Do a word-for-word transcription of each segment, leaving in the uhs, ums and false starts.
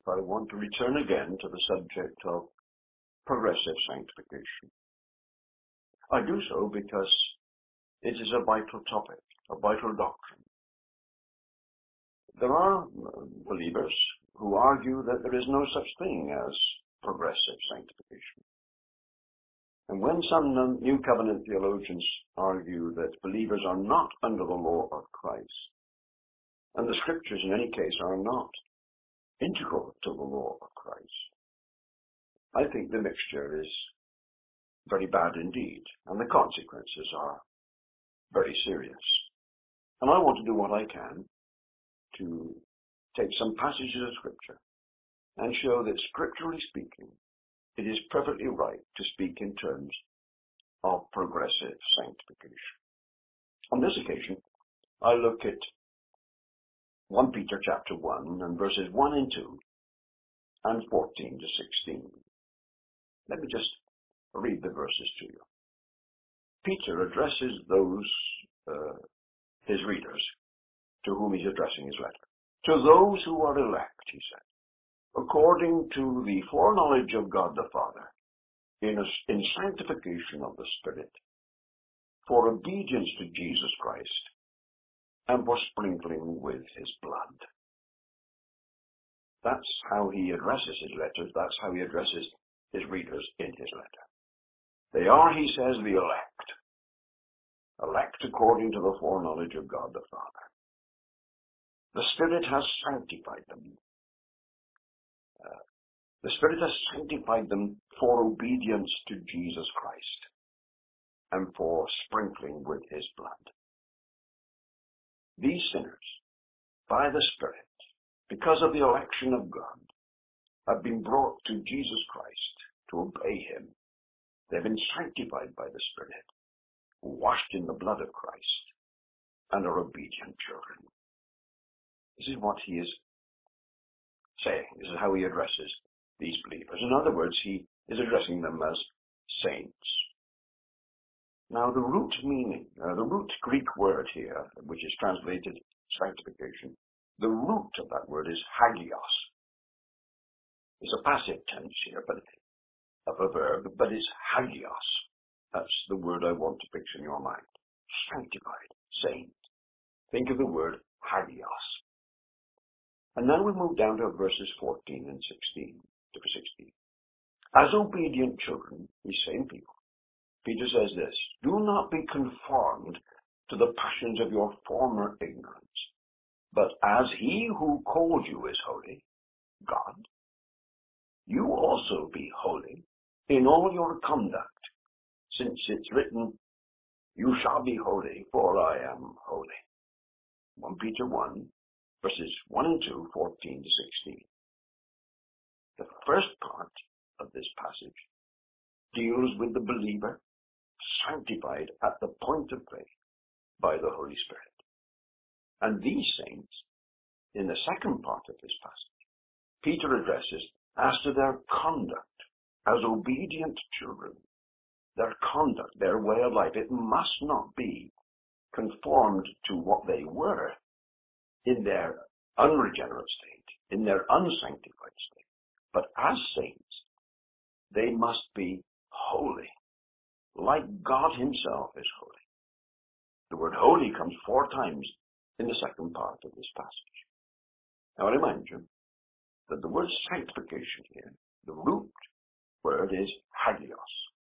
I want to return again to the subject of progressive sanctification. I do so because it is a vital topic, a vital doctrine. There are believers who argue that there is no such thing as progressive sanctification. And when some New Covenant theologians argue that believers are not under the law of Christ, and the Scriptures in any case are not integral to the law of Christ, I think the mixture is very bad indeed, and the consequences are very serious. And I want to do what I can to take some passages of Scripture and show that, scripturally speaking, it is perfectly right to speak in terms of progressive sanctification. On this occasion, I look at First Peter chapter one and verses one and two and fourteen to sixteen. Let me just read the verses to you. Peter addresses those, uh, his readers, to whom he's addressing his letter. To those who are elect, he said, according to the foreknowledge of God the Father, in, a, in sanctification of the Spirit, for obedience to Jesus Christ, and for sprinkling with his blood. That's how he addresses his letters. That's how he addresses his readers in his letter. They are, he says, the elect. Elect according to the foreknowledge of God the Father. The Spirit has sanctified them. Uh, the Spirit has sanctified them for obedience to Jesus Christ and for sprinkling with his blood. These sinners, by the Spirit, because of the election of God, have been brought to Jesus Christ to obey him. They've been sanctified by the Spirit, washed in the blood of Christ, and are obedient children. This is what he is saying. This is how he addresses these believers. In other words, he is addressing them as saints. Now, the root meaning, uh, the root Greek word here, which is translated sanctification, the root of that word is hagios. It's a passive tense here, but of a verb, but it's hagios. That's the word I want to fix in your mind. Sanctified, saint. Think of the word hagios. And now we move down to verses fourteen and sixteen, to sixteen. As obedient children, these same people, Peter says this, do not be conformed to the passions of your former ignorance, but as he who called you is holy, God, you also be holy in all your conduct, since it's written, you shall be holy, for I am holy. First Peter one, verses one and two, fourteen to sixteen. The first part of this passage deals with the believer sanctified at the point of faith by the Holy Spirit. And these saints, in the second part of this passage, Peter addresses as to their conduct as obedient children. Their conduct, their way of life, it must not be conformed to what they were in their unregenerate state, in their unsanctified state. But as saints, they must be holy, like God himself is holy. The word holy comes four times in the second part of this passage. Now I remind you that the word sanctification here, the root word is hagios.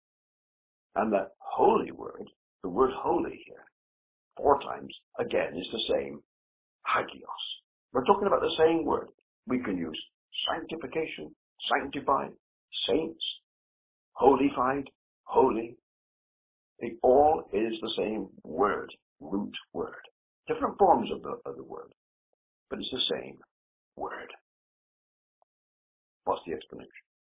And that holy word, the word holy here, four times, again, is the same, hagios. We're talking about the same word. We can use sanctification, sanctified, saints, holified, holy. It all is the same word, root word. Different forms of the, of the word, but it's the same word. What's the explanation?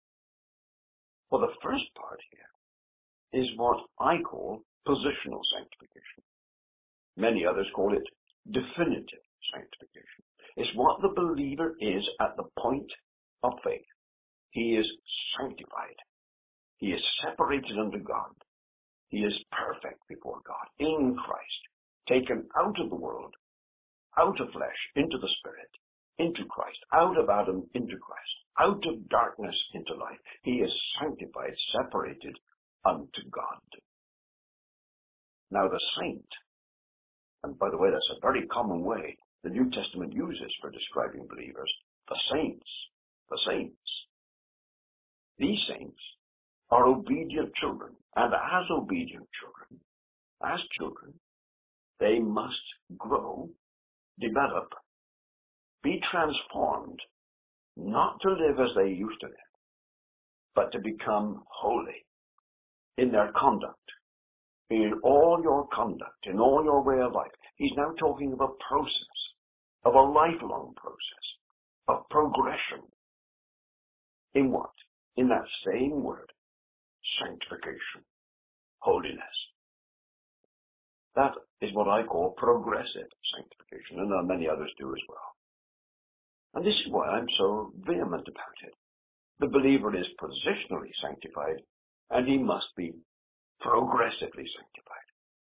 Well, the first part here is what I call positional sanctification. Many others call it definitive sanctification. It's what the believer is at the point of faith. He is sanctified. He is separated unto God. He is perfect before God, in Christ, taken out of the world, out of flesh, into the Spirit, into Christ, out of Adam into Christ, out of darkness into light. He is sanctified, separated unto God. Now the saint, and by the way, that's a very common way the New Testament uses for describing believers, the saints, the saints. These saints are obedient children, and as obedient children, as children, they must grow, develop, be transformed, not to live as they used to live, but to become holy in their conduct, in all your conduct, in all your way of life. He's now talking of a process, of a lifelong process, of progression. In what? In that same word, sanctification, holiness. That is what I call progressive sanctification, and many others do as well. And this is why I'm so vehement about it. The believer is positionally sanctified, and he must be progressively sanctified.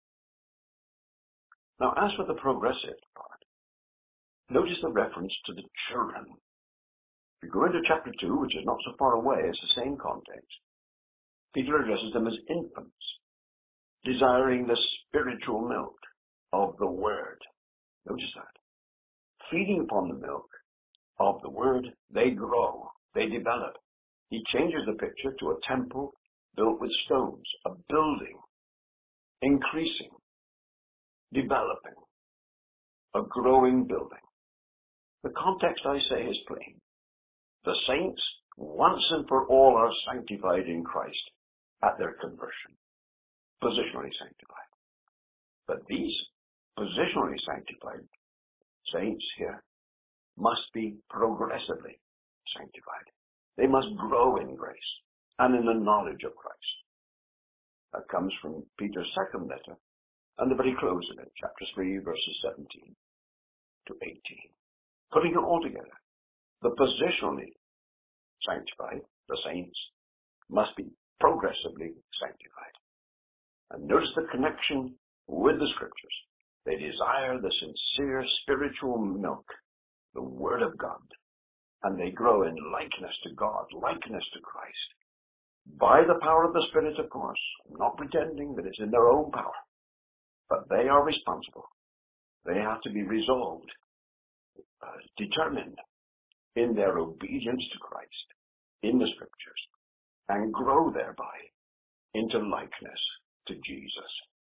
Now, as for the progressive part, notice the reference to the children. If you go into chapter two, which is not so far away, it's the same context. Peter addresses them as infants, desiring the spiritual milk of the word. Notice that. Feeding upon the milk of the word, they grow, they develop. He changes the picture to a temple built with stones, a building, increasing, developing, a growing building. The context, I say, is plain. The saints, once and for all, are sanctified in Christ at their conversion, positionally sanctified. But these positionally sanctified saints here must be progressively sanctified. They must grow in grace and in the knowledge of Christ. That comes from Peter's second letter and the very close of it, chapter three, verses seventeen to eighteen. Putting it all together, the positionally sanctified, the saints, must be progressively sanctified. And notice the connection with the Scriptures. They desire the sincere spiritual milk, the Word of God, and they grow in likeness to God, likeness to Christ. By the power of the Spirit, of course. I'm not pretending that it's in their own power, but they are responsible. They have to be resolved, uh, determined in their obedience to Christ, in the Scriptures, and grow thereby into likeness to Jesus.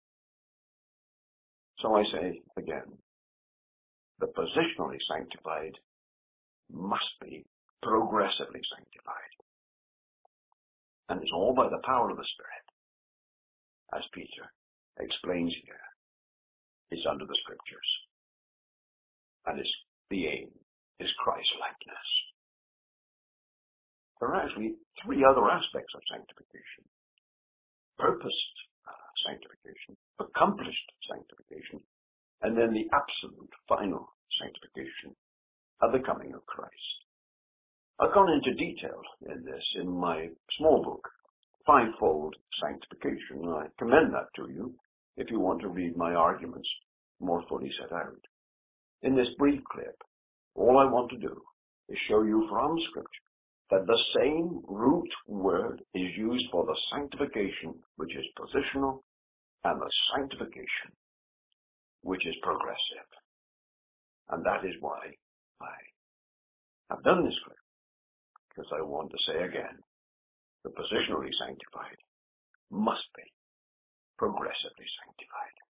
So I say again, the positionally sanctified must be progressively sanctified. And it's all by the power of the Spirit, as Peter explains here. It's under the Scriptures. And it's the aim is Christ-likeness. There are actually three other aspects of sanctification. Purposed uh, sanctification, accomplished sanctification, and then the absolute final sanctification of the coming of Christ. I've gone into detail in this in my small book, Fivefold Sanctification, and I commend that to you if you want to read my arguments more fully set out. In this brief clip, all I want to do is show you from Scripture that the same root word is used for the sanctification which is positional and the sanctification which is progressive. And that is why I have done this clip, because I want to say again, the positionally sanctified must be progressively sanctified.